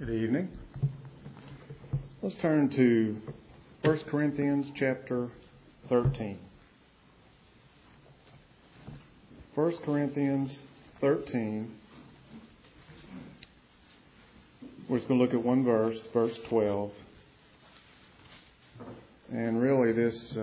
Good evening. Let's turn to 1 Corinthians chapter 13. 1 Corinthians 13. We're just going to look at one verse, verse 12. And really this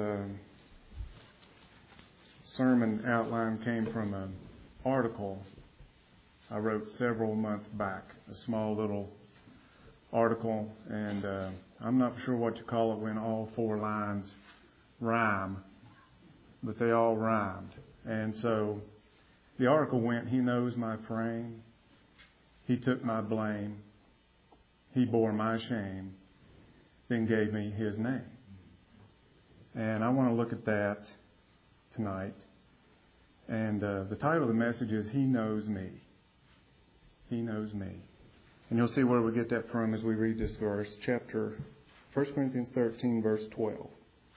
sermon outline came from an article I wrote several months back, a small little article, and I'm not sure what you call it when all four lines rhyme, but they all rhymed. And so the article went, "He knows my frame, He took my blame, He bore my shame, then gave me His name." And I want to look at that tonight. And the title of the message is "He Knows Me." He knows me. And you'll see where we get that from as we read this verse, 1 Corinthians 13, verse 12.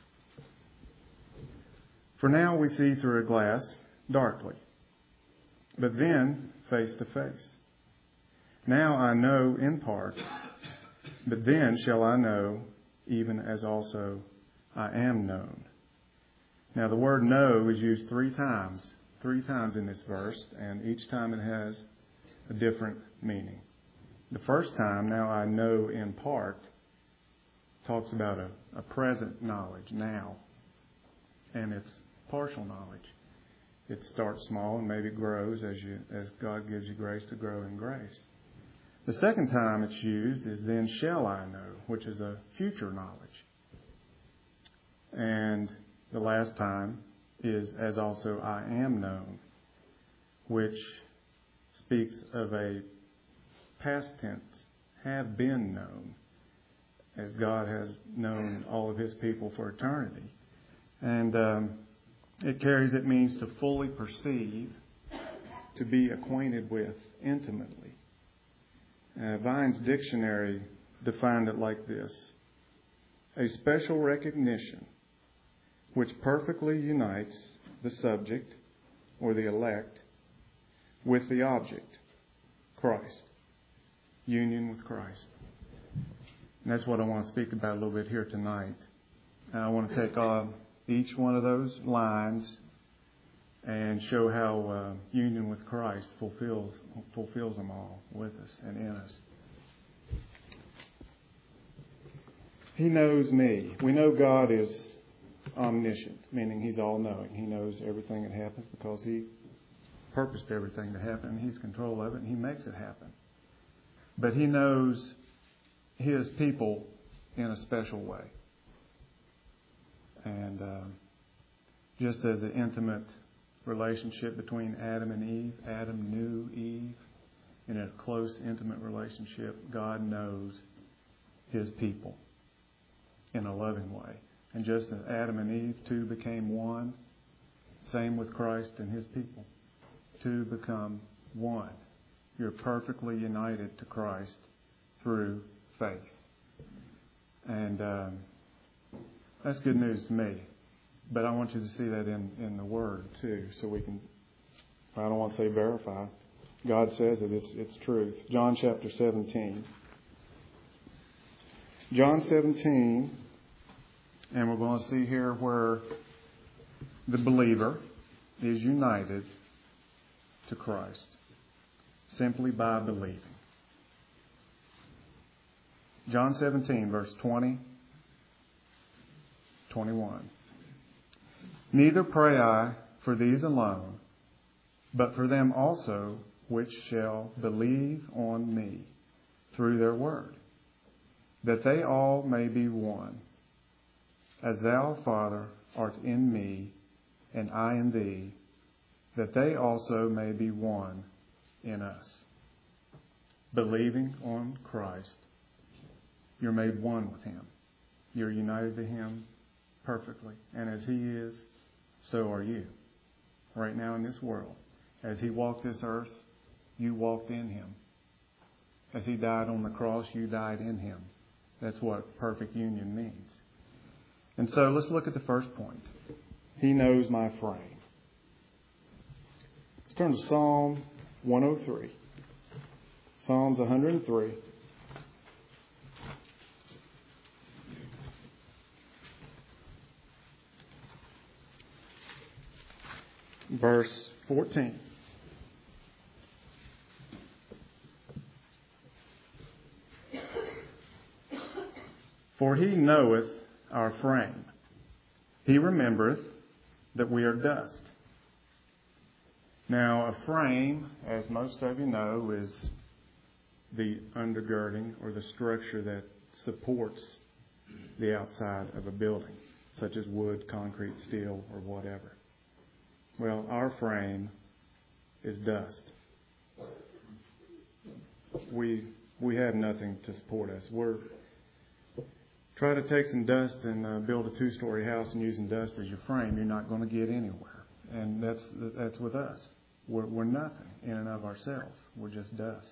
"For now we see through a glass darkly, but then face to face. Now I know in part, but then shall I know, even as also I am known." Now the word know is used three times in this verse, and each time it has a different meaning. The first time, "now I know in part," talks about a present knowledge now, and it's partial knowledge. It starts small and maybe grows as God gives you grace to grow in grace. The second time it's used is "then shall I know," which is a future knowledge. And the last time is "as also I am known," which speaks of a past tense, have been known, as God has known all of His people for eternity. And it means to fully perceive, to be acquainted with intimately. Vine's dictionary defined it like this: a special recognition which perfectly unites the subject or the elect with the object, Christ. Union with Christ. And that's what I want to speak about a little bit here tonight. And I want to take each one of those lines and show how union with Christ fulfills them all with us and in us. He knows me. We know God is omniscient, meaning He's all-knowing. He knows everything that happens because He purposed everything to happen, and He's control of it, and He makes it happen. But He knows His people in a special way. And just as an intimate relationship between Adam and Eve, Adam knew Eve. In a close, intimate relationship, God knows His people in a loving way. And just as Adam and Eve, two became one, same with Christ and His people. Two become one. You're perfectly united to Christ through faith. And that's good news to me. But I want you to see that in the Word too, so we can, I don't want to say verify. God says it, it's truth. John chapter 17. John 17, and we're going to see here where the believer is united to Christ simply by believing. John 17, verse 20, 21. "Neither pray I for these alone, but for them also which shall believe on me through their word, that they all may be one, as thou, Father, art in me, and I in thee, that they also may be one in us." Believing on Christ, you're made one with Him. You're united to Him perfectly. And as He is, so are you. Right now in this world, as He walked this earth, you walked in Him. As He died on the cross, you died in Him. That's what perfect union means. And so let's look at the first point. He knows my frame. Let's turn to Psalm 103. Psalms 103. verse 14. For he knoweth our frame. He remembereth that we are dust. Now, a frame, as most of you know, is the undergirding or the structure that supports the outside of a building, such as wood, concrete, steel, or whatever. Well, our frame is dust. We have nothing to support us. Try to take some dust and build a 2-story house and using dust as your frame, you're not going to get anywhere. And that's with us. We're nothing in and of ourselves. We're just dust.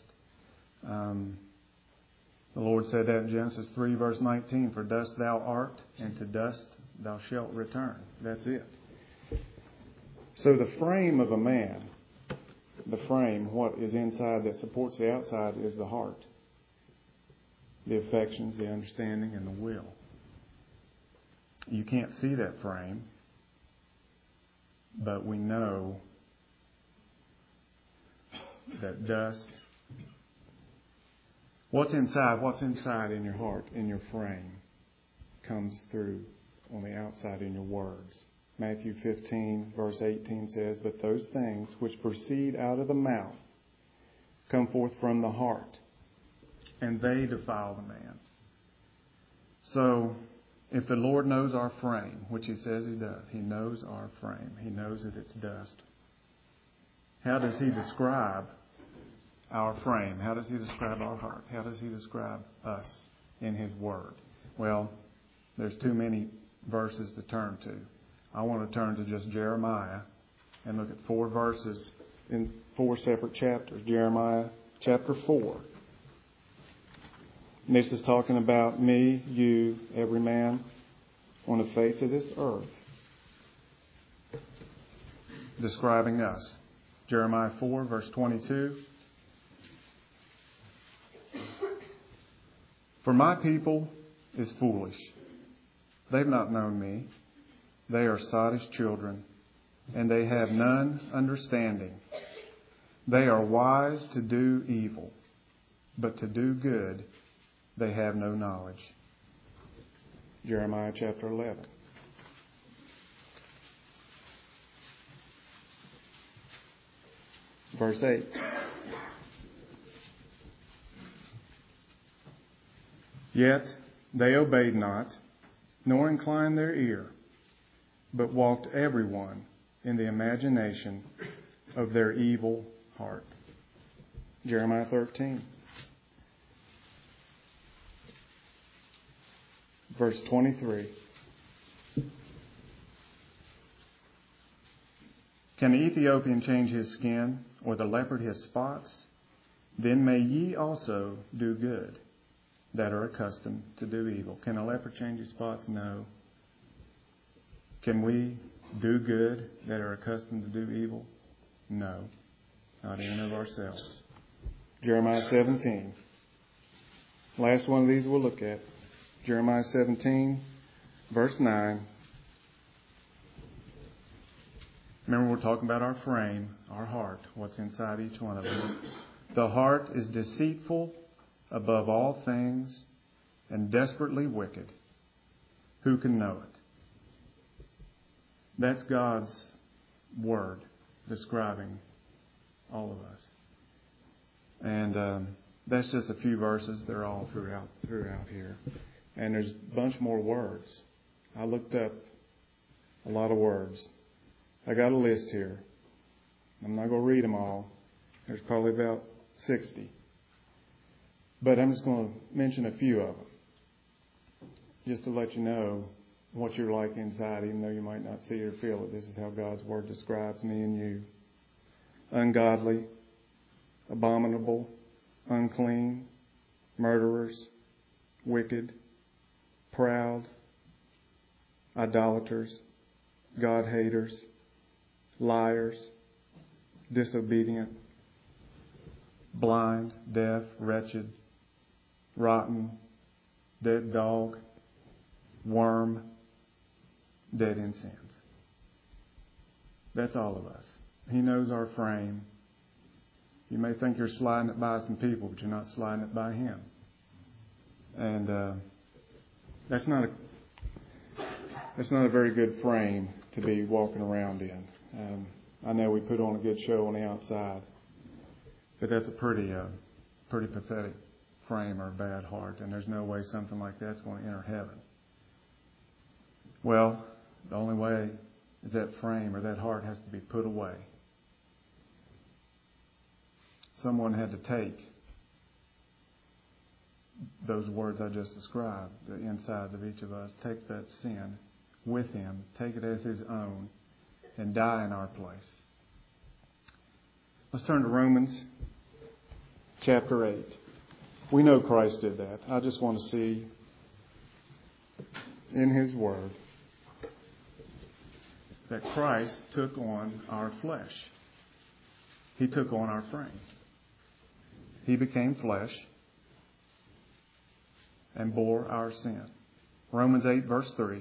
The Lord said that in Genesis 3, verse 19, for dust thou art, and to dust thou shalt return. That's it. So the frame of a man, the frame, what is inside that supports the outside, is the heart. The affections, the understanding, and the will. You can't see that frame, but we know that dust. What's inside in your heart, in your frame, comes through on the outside in your words. Matthew 15, verse 18 says, but those things which proceed out of the mouth come forth from the heart, and they defile the man. So, if the Lord knows our frame, which He says He does, He knows our frame. He knows that it's dust. How does He describe our frame? How does He describe our heart? How does He describe us in His Word? Well, there's too many verses to turn to. I want to turn to just Jeremiah and look at 4 verses in 4 separate chapters. Jeremiah chapter 4. And this is talking about me, you, every man on the face of this earth. Describing us. Jeremiah 4, verse 22. For my people is foolish. They've not known me. They are sottish children, and they have none understanding. They are wise to do evil, but to do good they have no knowledge. Jeremiah chapter 11. Verse 8. Yet they obeyed not, nor inclined their ear, but walked every one in the imagination of their evil heart. Jeremiah 13. Verse 23. Can the Ethiopian change his skin, or the leopard his spots? Then may ye also do good, that are accustomed to do evil. Can a leopard change his spots? No. Can we do good that are accustomed to do evil? No. Not in and of ourselves. Jeremiah 17. Last one of these we'll look at. Jeremiah 17, verse 9. Remember, we're talking about our frame, our heart, what's inside each one of us. The heart is deceitful above all things and desperately wicked. Who can know it? That's God's Word describing all of us. And that's just a few verses. They're all throughout here. And there's a bunch more words. I looked up a lot of words. I got a list here. I'm not going to read them all. There's probably about 60. But I'm just going to mention a few of them, just to let you know what you're like inside, even though you might not see or feel it. This is how God's Word describes me and you. Ungodly, abominable, unclean, murderers, wicked, proud, idolaters, God-haters, liars, disobedient, blind, deaf, wretched, rotten, dead dog, worm, dead in sins. That's all of us. He knows our frame. You may think you're sliding it by some people, but you're not sliding it by Him. And that's not a very good frame to be walking around in. I know we put on a good show on the outside, but that's a pretty pathetic frame or a bad heart, and there's no way something like that's going to enter heaven. Well, the only way is that frame or that heart has to be put away. Someone had to take those words I just described, the insides of each of us, take that sin with Him, take it as His own, and die in our place. Let's turn to Romans chapter 8. We know Christ did that. I just want to see in His Word that Christ took on our flesh. He took on our frame. He became flesh and bore our sin. Romans 8 verse 3.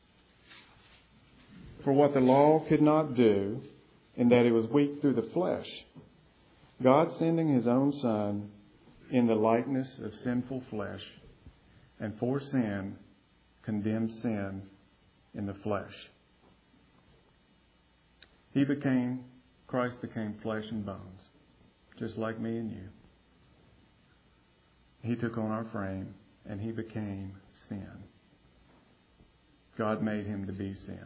For what the law could not do, in that it was weak through the flesh, God sending His own Son in the likeness of sinful flesh, and for sin, condemned sin in the flesh. Christ became flesh and bones, just like me and you. He took on our frame, and He became sin. God made Him to be sin.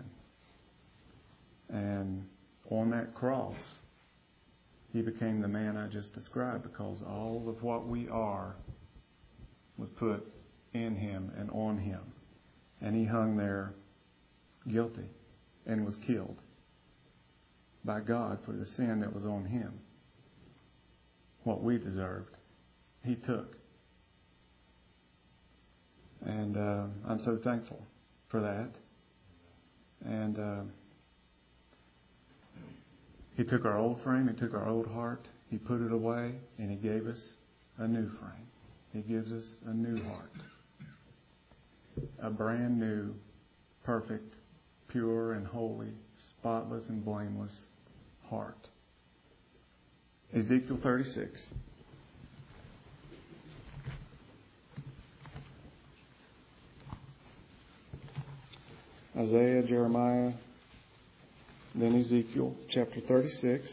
And on that cross, He became the man I just described, because all of what we are was put in Him and on Him. And He hung there guilty and was killed by God for the sin that was on Him. What we deserved, He took. And I'm so thankful for that. And He took our old frame, He took our old heart, He put it away, and He gave us a new frame. He gives us a new heart. A brand new, perfect, pure and holy, spotless and blameless heart. Ezekiel 36. Isaiah, Jeremiah, then Ezekiel chapter 36.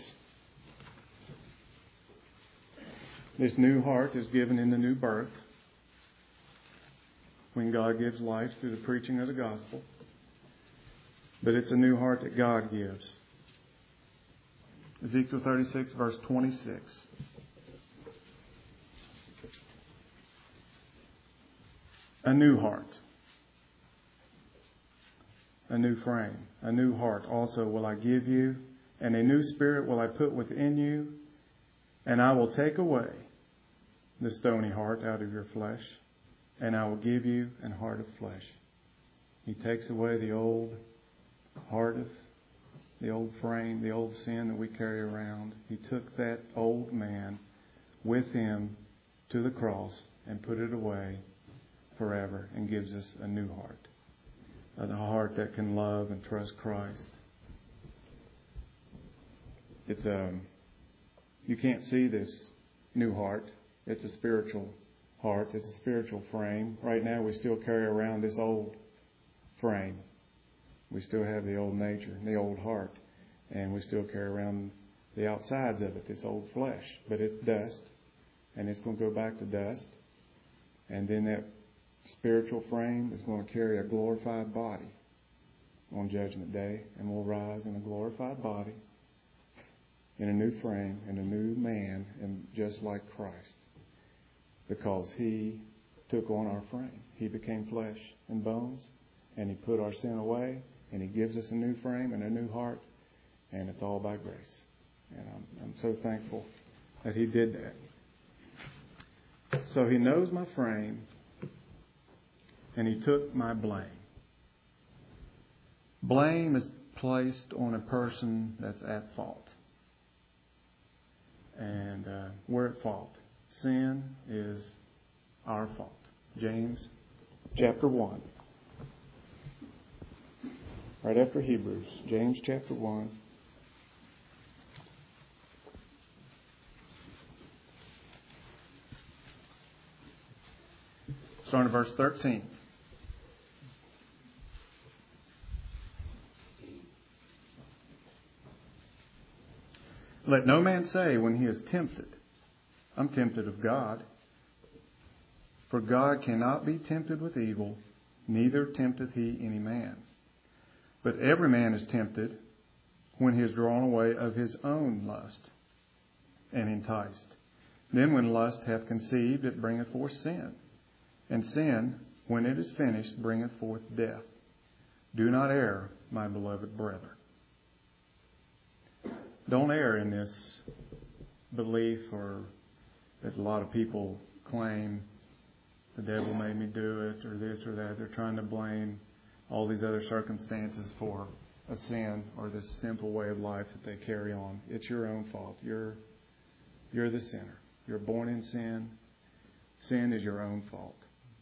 This new heart is given in the new birth, when God gives life through the preaching of the gospel. But it's a new heart that God gives. Ezekiel 36 verse 26. A new heart. A new frame, a new heart also will I give you, and a new spirit will I put within you, and I will take away the stony heart out of your flesh, and I will give you an heart of flesh. He takes away the old heart of the old frame, the old sin that we carry around. He took that old man with Him to the cross and put it away forever and gives us a new heart. A heart that can love and trust Christ. It's you can't see this new heart. It's a spiritual heart. It's a spiritual frame. Right now we still carry around this old frame. We still have the old nature, the old heart. And we still carry around the outsides of it, this old flesh. But it's dust. And it's going to go back to dust. And then that spiritual frame is going to carry a glorified body on Judgment Day, and we'll rise in a glorified body, in a new frame, in a new man, and just like Christ, because He took on our frame. He became flesh and bones, and He put our sin away, and He gives us a new frame and a new heart, and it's all by grace. And I'm so thankful that He did that. So He knows my frame, and He took my blame. Blame is placed on a person that's at fault. And we're at fault. Sin is our fault. James chapter 1. Right after Hebrews. James chapter 1. starting at verse 13. Let no man say when he is tempted, I'm tempted of God. For God cannot be tempted with evil, neither tempteth he any man. But every man is tempted when he is drawn away of his own lust, and enticed. Then when lust hath conceived, it bringeth forth sin. And sin, when it is finished, bringeth forth death. Do not err, my beloved brethren. Don't err in this belief, or as a lot of people claim, the devil made me do it, or this or that. They're trying to blame all these other circumstances for a sin or this sinful way of life that they carry on. It's your own fault. You're the sinner. You're born in sin. Sin is your own fault.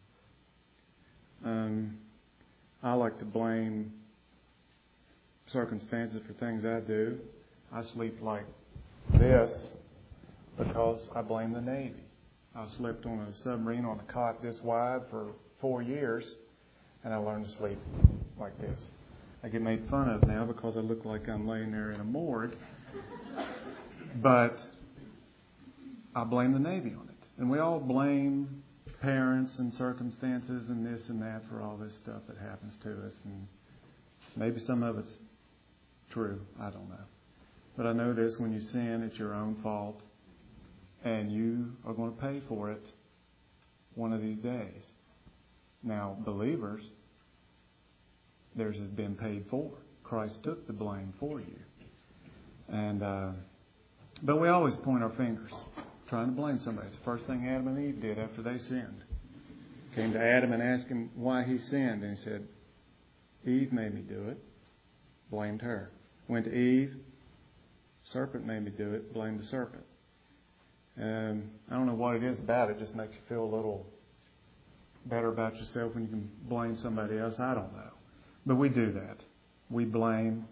I like to blame circumstances for things I do. I sleep like this because I blame the Navy. I slept on a submarine on a cot this wide for 4 years, and I learned to sleep like this. I get made fun of now because I look like I'm laying there in a morgue. But I blame the Navy on it. And we all blame parents and circumstances and this and that for all this stuff that happens to us. And maybe some of it's true. I don't know. But I know this: when you sin, it's your own fault. And you are going to pay for it one of these days. Now, believers, theirs has been paid for. Christ took the blame for you. And but we always point our fingers, trying to blame somebody. It's the first thing Adam and Eve did after they sinned. Came to Adam and asked him why he sinned. And he said, Eve made me do it. Blamed her. Went to Eve. Serpent made me do it. Blamed the serpent. I don't know what it is about it. It just makes you feel a little better about yourself when you can blame somebody else. I don't know. But we do that. We blame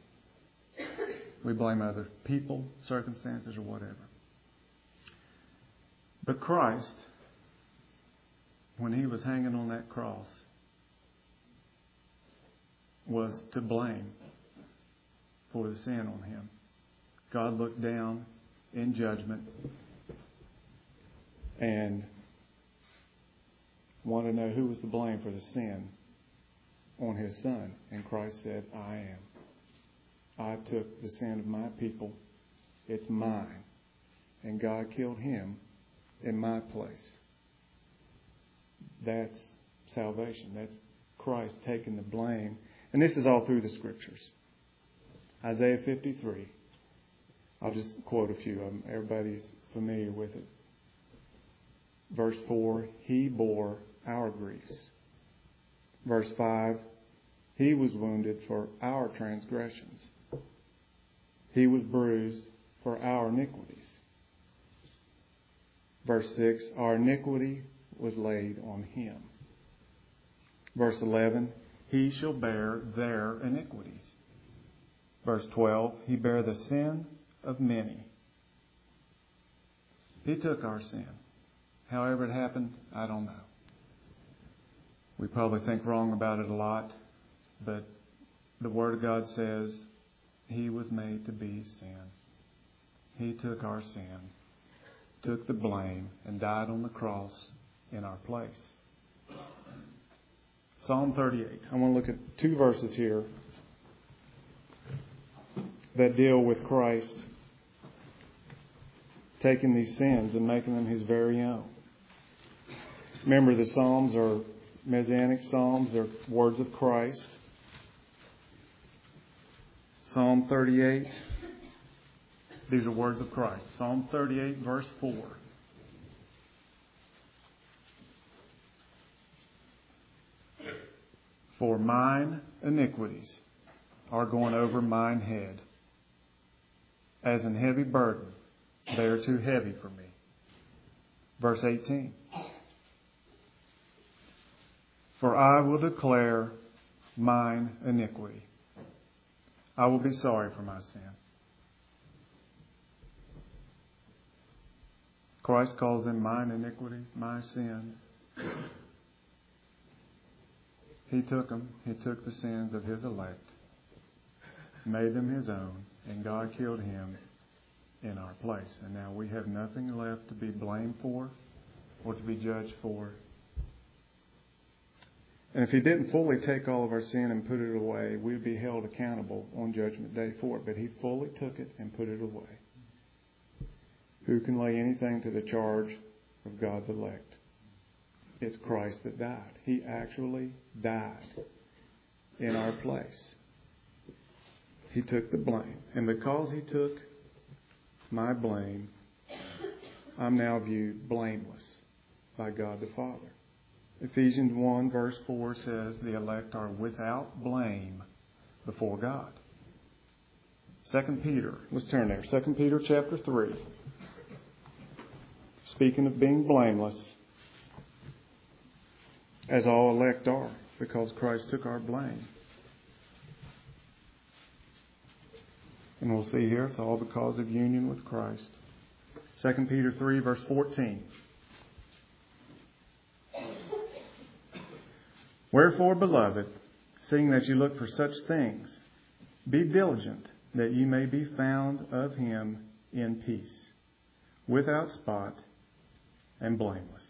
other people, circumstances, or whatever. But Christ, when he was hanging on that cross, was to blame for the sin on him. God looked down in judgment and wanted to know who was to blame for the sin on his Son. And Christ said, I am. I took the sin of my people. It's mine. And God killed him in my place. That's salvation. That's Christ taking the blame. And this is all through the Scriptures. Isaiah 53. I'll just quote a few of them. Everybody's familiar with it. Verse 4, He bore our griefs. Verse 5, He was wounded for our transgressions. He was bruised for our iniquities. Verse 6, our iniquity was laid on Him. Verse 11, He shall bear their iniquities. Verse 12, He bare the sin of many. He took our sin. However it happened, I don't know. We probably think wrong about it a lot, but the Word of God says He was made to be sin. He took our sin, took the blame, and died on the cross in our place. Psalm 38. I want to look at 2 verses here that deal with Christ taking these sins and making them His very own. Remember, the Psalms are Messianic Psalms. They're words of Christ. Psalm 38. These are words of Christ. Psalm 38, verse 4. For mine iniquities are going over mine head. As an heavy burden, they are too heavy for me. Verse 18. For I will declare mine iniquity. I will be sorry for my sin. Christ calls them mine iniquities, my sin. He took them. He took the sins of His elect, made them His own, and God killed Him in our place. And now we have nothing left to be blamed for or to be judged for. And if He didn't fully take all of our sin and put it away, we'd be held accountable on Judgment Day for it. But He fully took it and put it away. Who can lay anything to the charge of God's elect? It's Christ that died. He actually died in our place. He took the blame. And because He took my blame, I'm now viewed blameless by God the Father. Ephesians 1 verse 4 says the elect are without blame before God. 2 Peter, let's turn there. 2 Peter chapter 3. Speaking of being blameless, as all elect are, because Christ took our blame. And we'll see here, it's all because of union with Christ. 2 Peter 3 verse 14. Wherefore, beloved, seeing that you look for such things, be diligent that you may be found of Him in peace, without spot and blameless.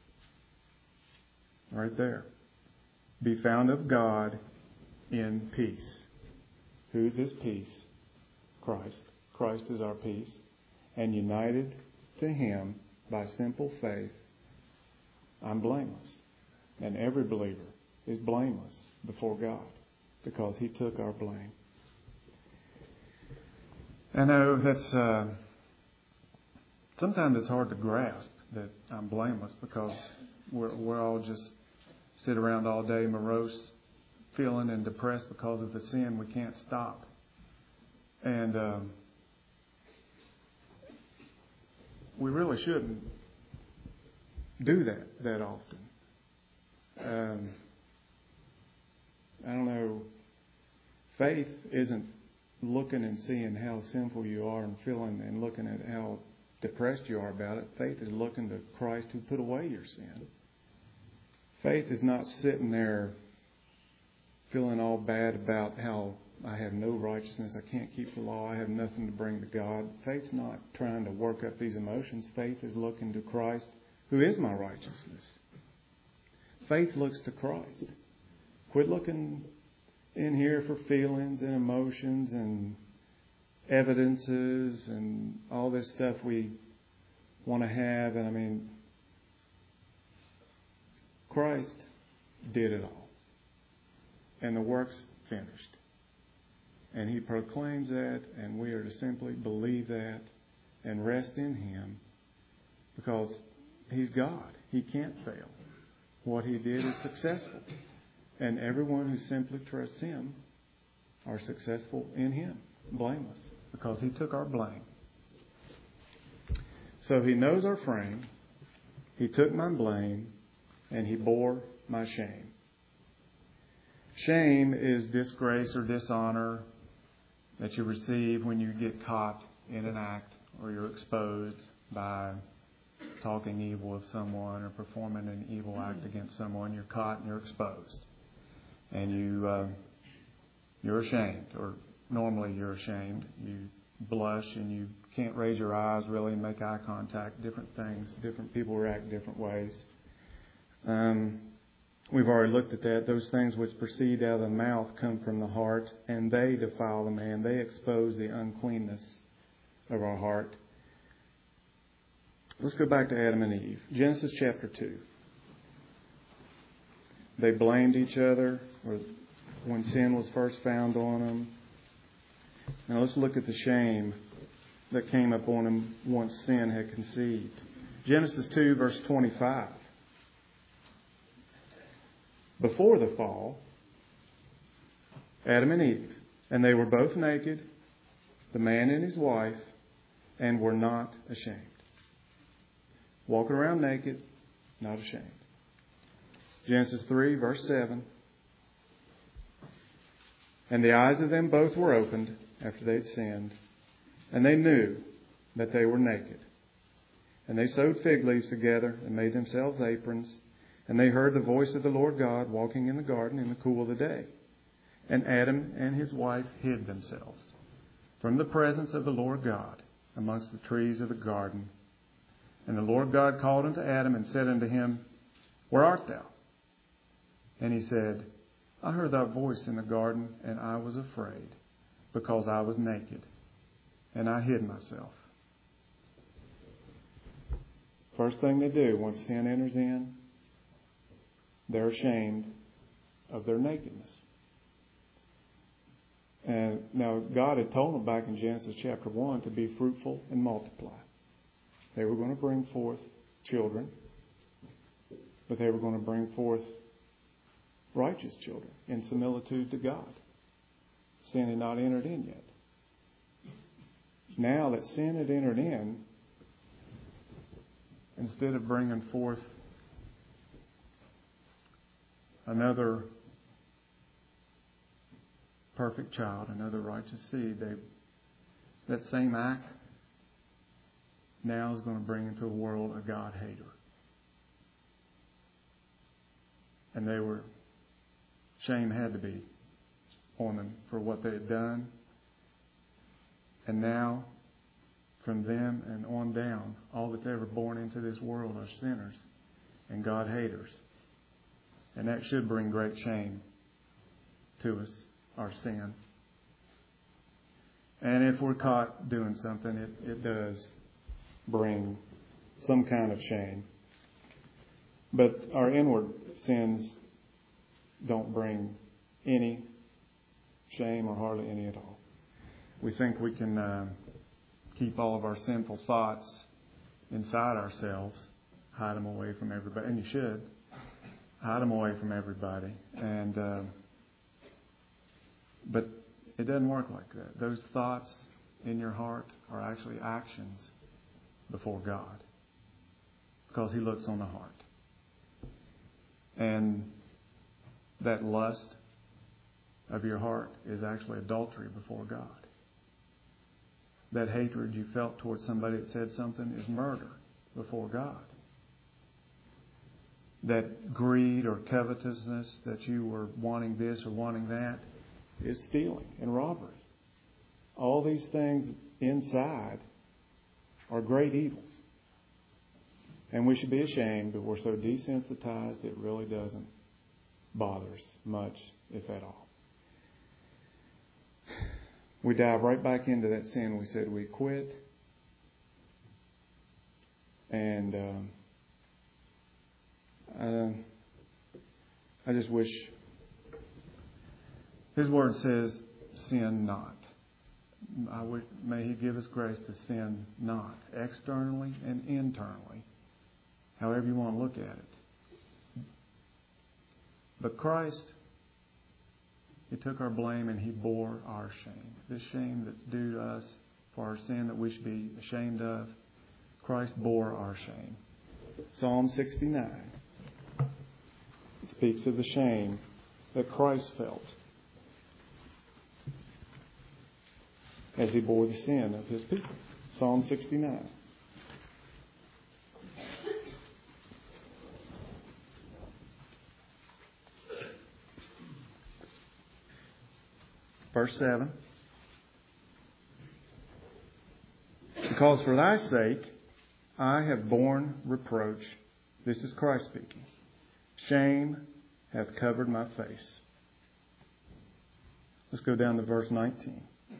Right there. Be found of God in peace. Who's this peace? Christ. Christ is our peace. And united to Him by simple faith, I'm blameless. And every believer is blameless before God because He took our blame. I know that's sometimes it's hard to grasp that I'm blameless because we're all just sit around all day morose, feeling and depressed because of the sin we can't stop. And we really shouldn't do that often. I don't know. Faith isn't looking and seeing how sinful you are and feeling and looking at how depressed you are about it. Faith is looking to Christ who put away your sin. Faith is not sitting there feeling all bad about how I have no righteousness, I can't keep the law, I have nothing to bring to God. Faith's not trying to work up these emotions. Faith is looking to Christ who is my righteousness. Faith looks to Christ. Quit looking in here for feelings and emotions and evidences and all this stuff we want to have. And I mean, Christ did it all. And the work's finished. And He proclaims that, and we are to simply believe that and rest in Him because He's God. He can't fail. What He did is successful. And everyone who simply trusts Him are successful in Him, blameless, because He took our blame. So He knows our frame. He took my blame, and He bore my shame. Shame is disgrace or dishonor that you receive when you get caught in an act or you're exposed by talking evil of someone or performing an evil act against someone. You're caught and you're exposed. And you're ashamed, or normally you're ashamed. You blush and you can't raise your eyes really and make eye contact. Different things. Different people react different ways. We've already looked at that. Those things which proceed out of the mouth come from the heart, and they defile the man. They expose the uncleanness of our heart. Let's go back to Adam and Eve. Genesis chapter 2. They blamed each other when sin was first found on them. Now let's look at the shame that came upon them once sin had conceived. Genesis 2 verse 25. Before the fall, Adam and Eve, and they were both naked, the man and his wife, and were not ashamed. Walking around naked, not ashamed. Genesis 3, verse 7. And the eyes of them both were opened after they had sinned, and they knew that they were naked. And they sewed fig leaves together and made themselves aprons. And they heard the voice of the Lord God walking in the garden in the cool of the day. And Adam and his wife hid themselves from the presence of the Lord God amongst the trees of the garden. And the Lord God called unto Adam and said unto him, Where art thou? And he said, I heard thy voice in the garden, and I was afraid, because I was naked, and I hid myself. First thing they do once sin enters in, they're ashamed of their nakedness. And now God had told them back in Genesis chapter 1 to be fruitful and multiply. They were going to bring forth children, but they were going to bring forth righteous children in similitude to God. Sin had not entered in yet. Now that sin had entered in, instead of bringing forth another perfect child, another righteous seed, that same act now is going to bring into the world a God hater. And shame had to be on them for what they had done. And now, from them and on down, all that's ever born into this world are sinners and God haters. And that should bring great shame to us, our sin. And if we're caught doing something, it does bring some kind of shame. But our inward sins don't bring any shame or hardly any at all. We think we can keep all of our sinful thoughts inside ourselves, hide them away from everybody, and you should hide them away from everybody. But it doesn't work like that. Those thoughts in your heart are actually actions before God, because He looks on the heart. And that lust of your heart is actually adultery before God. That hatred you felt towards somebody that said something is murder before God. That greed or covetousness, that you were wanting this or wanting that, is stealing and robbery. All these things inside are great evils. And we should be ashamed, but we're so desensitized it really doesn't bother us much, if at all. We dive right back into that sin we said we quit. And I just wish His Word says, sin not. May He give us grace to sin not, externally and internally, however you want to look at it. But Christ, He took our blame and He bore our shame. This shame that's due to us for our sin that we should be ashamed of, Christ bore our shame. Psalm 69 speaks of the shame that Christ felt as He bore the sin of His people. Psalm 69. Verse 7. Because for thy sake I have borne reproach. This is Christ speaking. Shame hath covered my face. Let's go down to verse 19.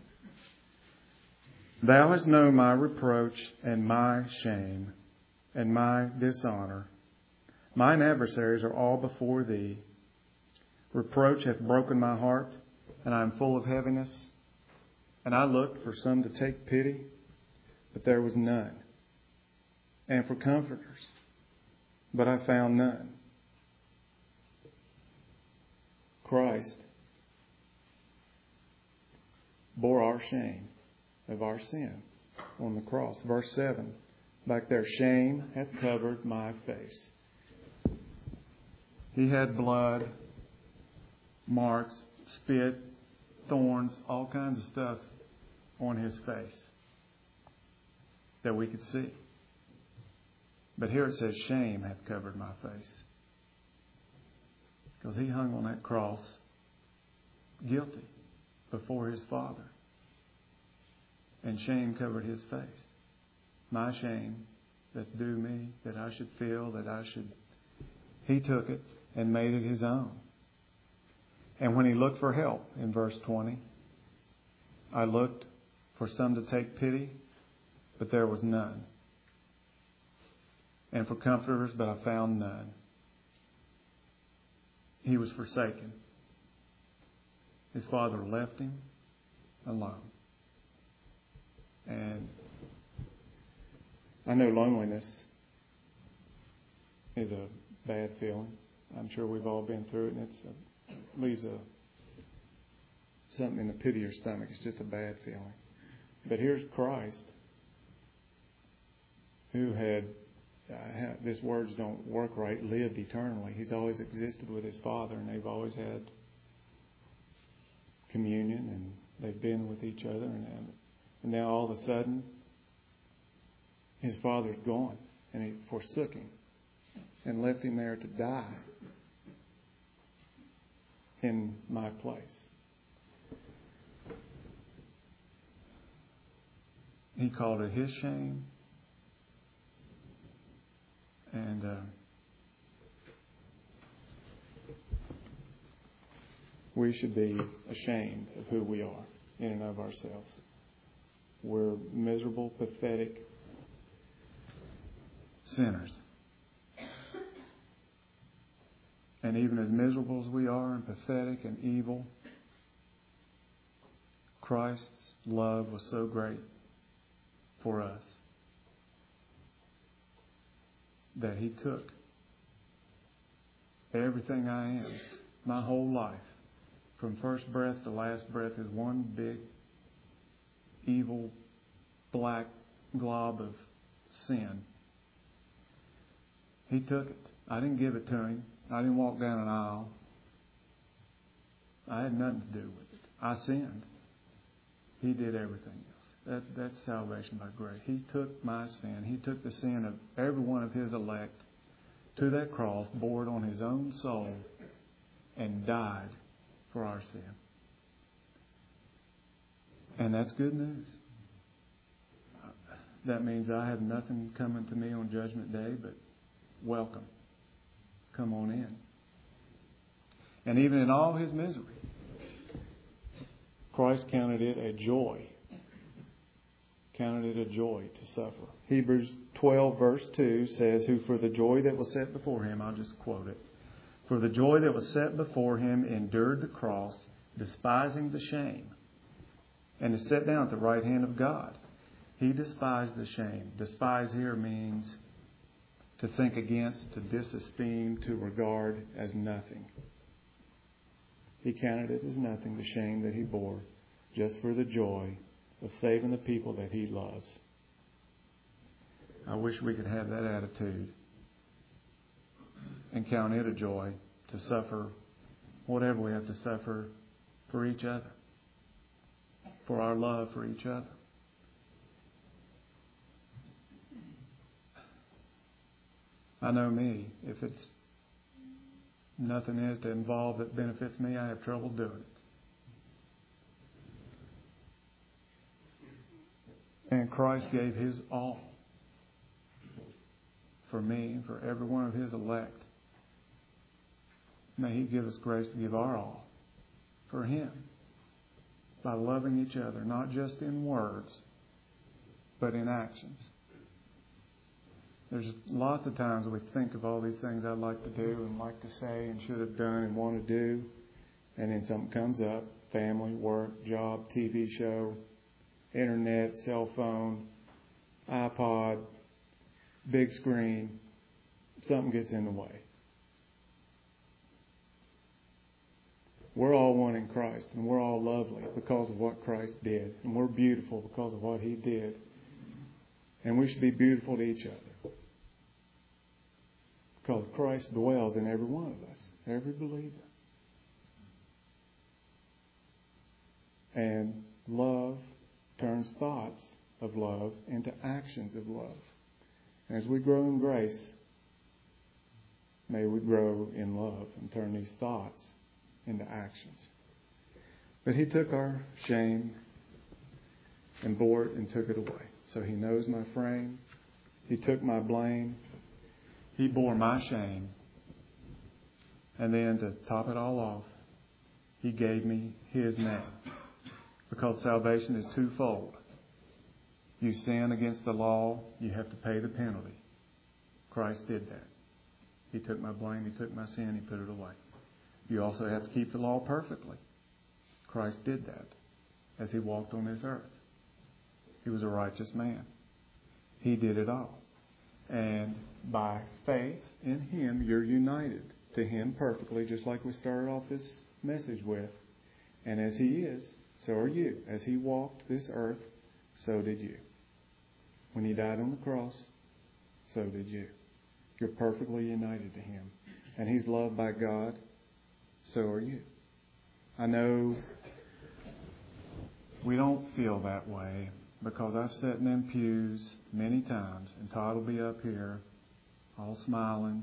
Thou hast known my reproach and my shame and my dishonor. Mine adversaries are all before thee. Reproach hath broken my heart, and I am full of heaviness. And I looked for some to take pity, but there was none. And for comforters, but I found none. Christ bore our shame of our sin on the cross. Verse 7, back there, shame hath covered my face. He had blood, marks, spit, thorns, all kinds of stuff on His face that we could see. But here it says, shame hath covered my face. Because he hung on that cross guilty before his Father. And shame covered his face. My shame that's due me, that I should feel, He took it and made it his own. And when he looked for help in verse 20, I looked for some to take pity, but there was none. And for comforters, but I found none. He was forsaken. His Father left him alone. And I know loneliness is a bad feeling. I'm sure we've all been through it, and it leaves something in the pit of your stomach. It's just a bad feeling. But here's Christ, who had, these words don't work right, lived eternally. He's always existed with his Father, and they've always had communion, and they've been with each other. And now all of a sudden, his Father's gone, and he forsook him and left him there to die in my place. He called it his shame. And we should be ashamed of who we are in and of ourselves. We're miserable, pathetic sinners. And even as miserable as we are and pathetic and evil, Christ's love was so great for us that He took everything I am, my whole life, from first breath to last breath, is one big, evil, black glob of sin. He took it. I didn't give it to Him. I didn't walk down an aisle. I had nothing to do with it. I sinned. He did everything else. That's salvation by grace. He took my sin. He took the sin of every one of His elect to that cross, bore it on His own soul, and died for our sin. And that's good news. That means I have nothing coming to me on Judgment Day, but welcome. Come on in. And even in all His misery, Christ counted it a joy. Counted it a joy to suffer. Hebrews 12 verse 2 says, who for the joy that was set before Him, I'll just quote it, for the joy that was set before Him endured the cross, despising the shame, and is set down at the right hand of God. He despised the shame. Despise here means to think against, to disesteem, to regard as nothing. He counted it as nothing, the shame that He bore, just for the joy of saving the people that He loves. I wish we could have that attitude and count it a joy to suffer whatever we have to suffer for each other, for our love for each other. I know me. If it's nothing in it to involve that benefits me, I have trouble doing it. And Christ gave His all for me and for every one of His elect. May He give us grace to give our all for Him by loving each other, not just in words, but in actions. There's lots of times we think of all these things I'd like to do and like to say and should have done and want to do, and then something comes up, family, work, job, TV show, internet, cell phone, iPod, big screen, something gets in the way. We're all one in Christ, and we're all lovely because of what Christ did, and we're beautiful because of what He did. And we should be beautiful to each other. Because Christ dwells in every one of us, every believer. And love turns thoughts of love into actions of love. And as we grow in grace, May we grow in love and turn these thoughts into actions. But He took our shame and bore it and took it away. So He knows my frame. He took my blame. He bore my shame. And then to top it all off, He gave me His name. Because salvation is twofold. You sin against the law, you have to pay the penalty. Christ did that. He took my blame, He took my sin, He put it away. You also have to keep the law perfectly. Christ did that as He walked on this earth. He was a righteous man. He did it all. And by faith in Him, you're united to Him perfectly, just like we started off this message with. And as He is, so are you. As He walked this earth, so did you. When He died on the cross, so did you. You're perfectly united to Him. And He's loved by God, so are you. I know we don't feel that way because I've sat in them pews many times, and Todd will be up here all smiling,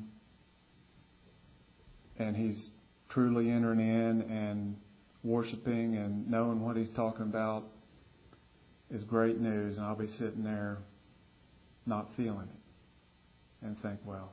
and he's truly entering in and worshiping and knowing what he's talking about is great news, and I'll be sitting there not feeling it and think, well,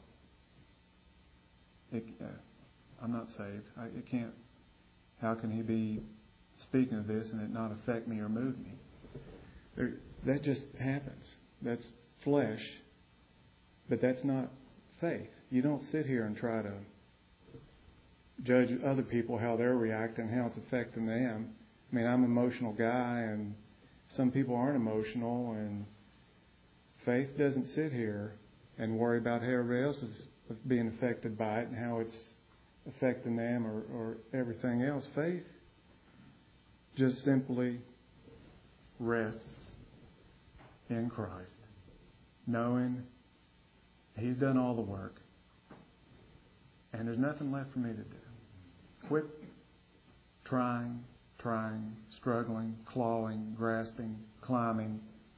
I'm not saved. It can't. How can he be speaking of this and it not affect me or move me? That just happens. That's flesh, but that's not faith. You don't sit here and try to judge other people, how they're reacting, how it's affecting them. I mean, I'm an emotional guy, and some people aren't emotional, and faith doesn't sit here and worry about how everybody else is being affected by it and how it's affecting them or everything else. Faith just simply rests in Christ, knowing He's done all the work, and there's nothing left for me to do. Quit trying, struggling, clawing, grasping, climbing.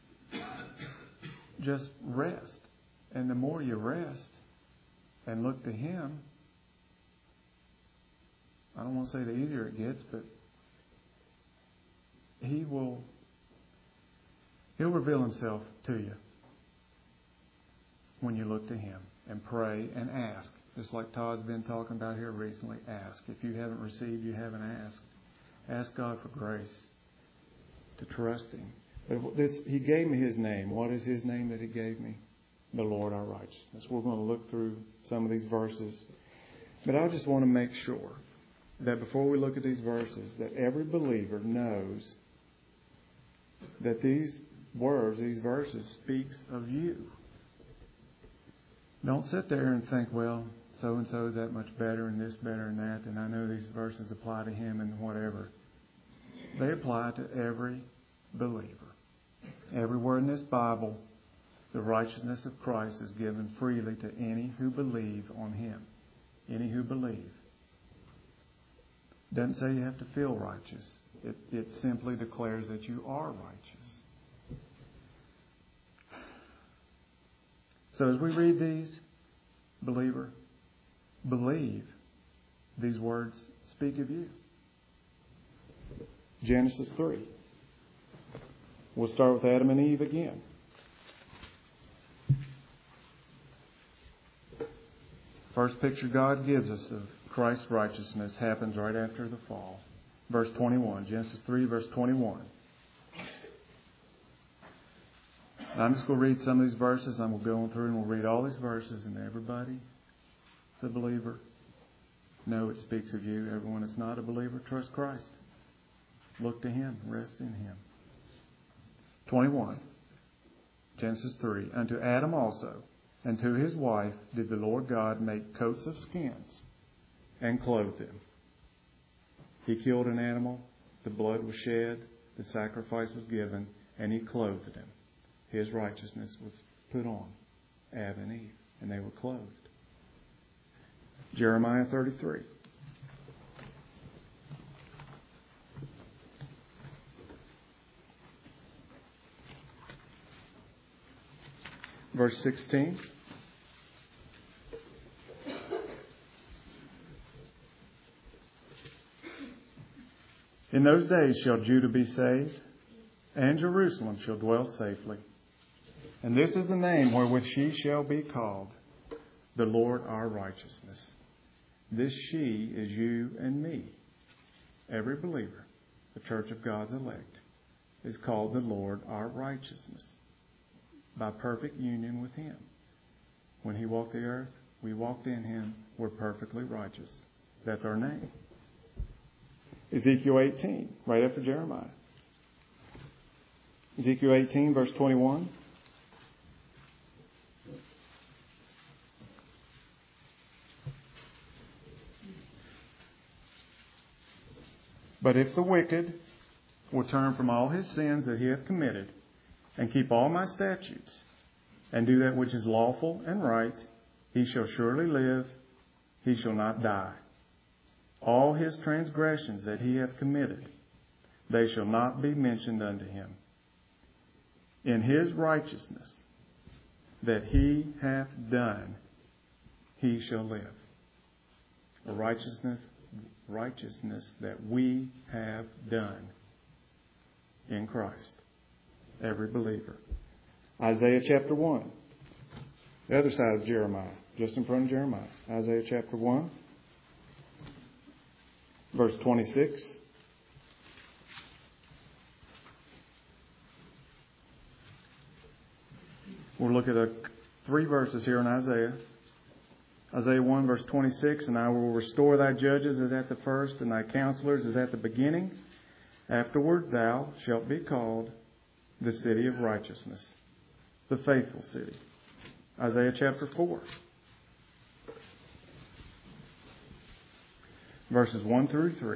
Just rest. And the more you rest and look to Him, I don't want to say the easier it gets, but He'll reveal Himself to you when you look to Him and pray and ask. Just like Todd's been talking about here recently, ask. If you haven't received, you haven't asked. Ask God for grace to trust Him. But He gave me His name. What is His name that He gave me? The Lord our righteousness. We're going to look through some of these verses. But I just want to make sure that before we look at these verses, that every believer knows that these words, these verses, speaks of you. Don't sit there and think, well, so-and-so is that much better and this better and that, and I know these verses apply to him and whatever. They apply to every believer. Everywhere in this Bible, the righteousness of Christ is given freely to any who believe on Him. Any who believe. Doesn't say you have to feel righteous. It simply declares that you are righteous. So as we read these, believer, believe these words speak of you. Genesis 3. We'll start with Adam and Eve again. First picture God gives us of Christ's righteousness happens right after the fall. Verse 21. Genesis 3, verse 21. I'm just going to read some of these verses. I'm going to go on through and we'll read all these verses. And everybody that's a believer, know it speaks of you. Everyone that's not a believer, trust Christ. Look to Him. Rest in Him. 21. Genesis 3. Unto Adam also, and to his wife, did the Lord God make coats of skins and clothe them. He killed an animal. The blood was shed. The sacrifice was given. And He clothed them. His righteousness was put on Adam and Eve, and they were clothed. Jeremiah 33. Verse 16. In those days shall Judah be saved, and Jerusalem shall dwell safely. And this is the name wherewith she shall be called, the Lord our righteousness. This she is you and me. Every believer, the church of God's elect, is called the Lord our righteousness by perfect union with Him. When He walked the earth, we walked in Him. We're perfectly righteous. That's our name. Ezekiel 18, right after Jeremiah. Ezekiel 18, verse 21. But if the wicked will turn from all his sins that he hath committed, and keep all my statutes, and do that which is lawful and right, he shall surely live, he shall not die. All his transgressions that he hath committed, they shall not be mentioned unto him. In his righteousness that he hath done, he shall live. A righteousness that we have done in Christ. Every believer. Isaiah chapter 1. The other side of Jeremiah. Just in front of Jeremiah. Isaiah chapter 1. Verse 26. We'll look at 3 verses here in Isaiah. Isaiah 1 verse 26, and I will restore thy judges as at the first, and thy counselors as at the beginning. Afterward thou shalt be called the city of righteousness, the faithful city. Isaiah chapter 4. Verses 1 through 3.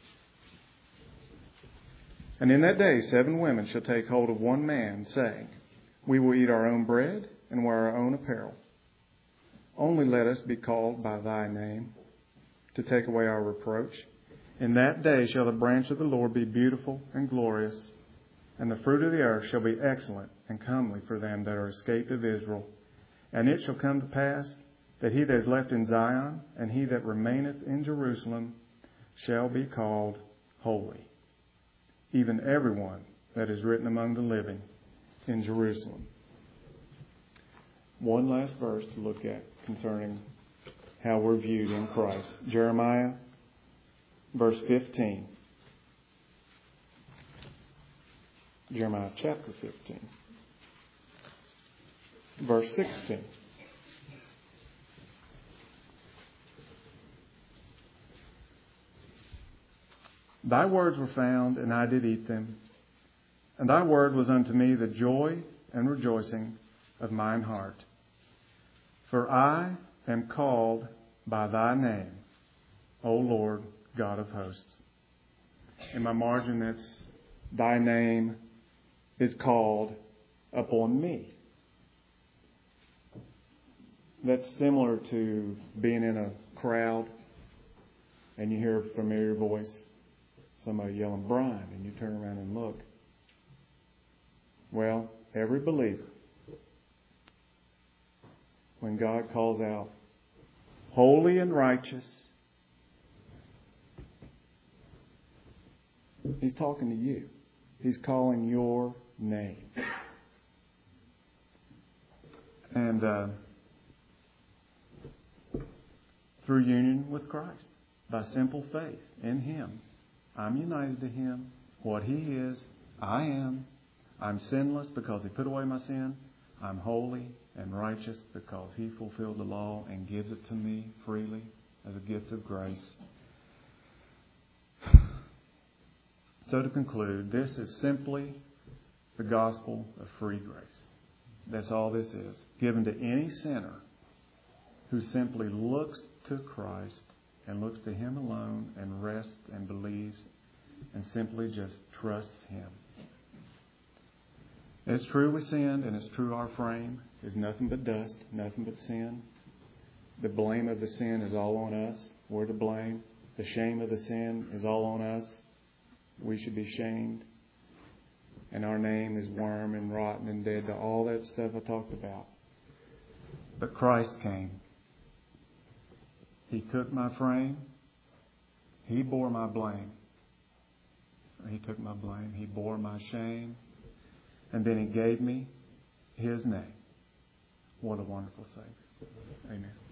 And in that day 7 women shall take hold of one man, saying, we will eat our own bread and wear our own apparel. Only let us be called by thy name, to take away our reproach. In that day shall the branch of the Lord be beautiful and glorious, and the fruit of the earth shall be excellent and comely for them that are escaped of Israel. And it shall come to pass that he that is left in Zion, and he that remaineth in Jerusalem, shall be called holy, even every one that is written among the living in Jerusalem. One last verse to look at concerning how we're viewed in Christ. Jeremiah, verse 15. Jeremiah chapter 15. Verse 16. Thy words were found, and I did eat them. And thy word was unto me the joy and rejoicing of mine heart. For I am called by thy name, O Lord God of hosts. In my margin, that's thy name is called upon me. That's similar to being in a crowd and you hear a familiar voice, somebody yelling, Brian, and you turn around and look. Well, every believer, when God calls out, holy and righteous, He's talking to you. He's calling your name. And through union with Christ, by simple faith in Him, I'm united to Him. What He is, I am. I'm sinless because He put away my sin. I'm holy and righteous because He fulfilled the law and gives it to me freely as a gift of grace. So to conclude, this is simply the gospel of free grace. That's all this is. Given to any sinner who simply looks to Christ and looks to Him alone and rests and believes and simply just trusts Him. It's true we sinned, and it's true our frame is nothing but dust, nothing but sin. The blame of the sin is all on us. We're to blame. The shame of the sin is all on us. We should be shamed. And our name is worm and rotten and dead to all that stuff I talked about. But Christ came. He took my frame. He bore my blame. He took my blame. He bore my shame. And then He gave me His name. What a wonderful Savior. Amen.